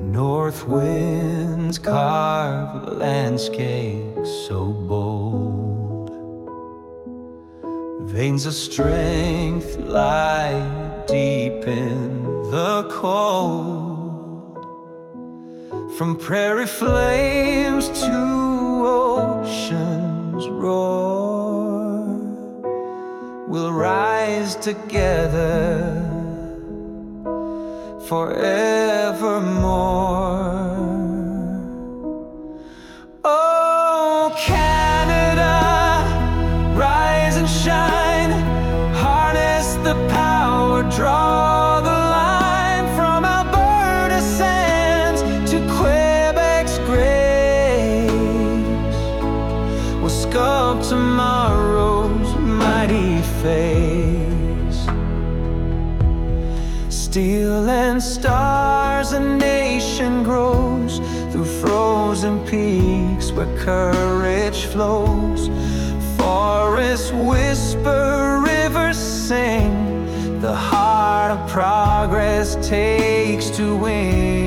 North winds carve landscapes so bold. Veins of strength lie deep in the cold. From prairie flames to ocean's roar, we'll rise together forevermore. Oh, Canada, rise and shine. Harness the power, draw the line. From Alberta's sands to Quebec's graves, we'll sculpt tomorrow's mighty face. Steel and stars, a nation grows through frozen peaks where courage flows. Forests whisper, rivers sing. The heart of progress takes to win.